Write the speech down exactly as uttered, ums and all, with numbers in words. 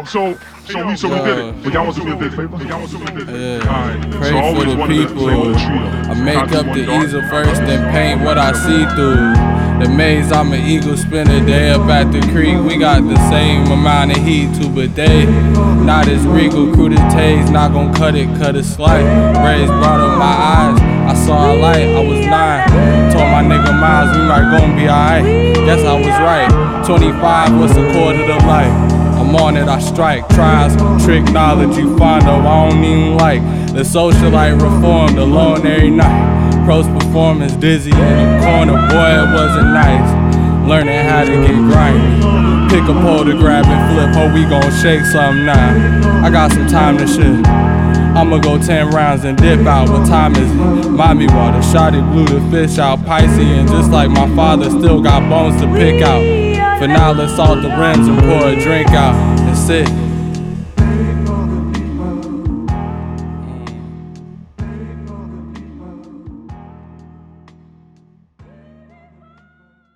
So, so we, so we did it. But y'all want to do me a big favor? Y'all want to do me a big favor? Yeah. Alright. Pray So I for always the wanted to people. play with the trio. I make Copy up one the dart. easel first, then paint what I see through. The maze, I'm an eagle spinner. They up at the creek. We got the same amount of heat too, but they not as regal. Crew the Taze, not gon' cut it, cut it slight. Rays brought up my eyes. I saw a light. I was nine. Told my nigga Miles we might gon' be alright. Guess I was right. twenty-five, what's a quarter to life? I'm on it, I strike. Trials, trick knowledge you find of I don't even like. The socialite reformed alone every night. Pros performance dizzy in the corner, boy it wasn't nice. Learning how to get grimy. Pick a pole to grab and flip, hope we gon' shake something now. I got some time to shit. I'ma go ten rounds and dip out. What time is it? Mommy water. Shotty blew the fish out. Piscean, just like my father, still got bones to pick out. For now, let's salt the rims and pour a drink out and sit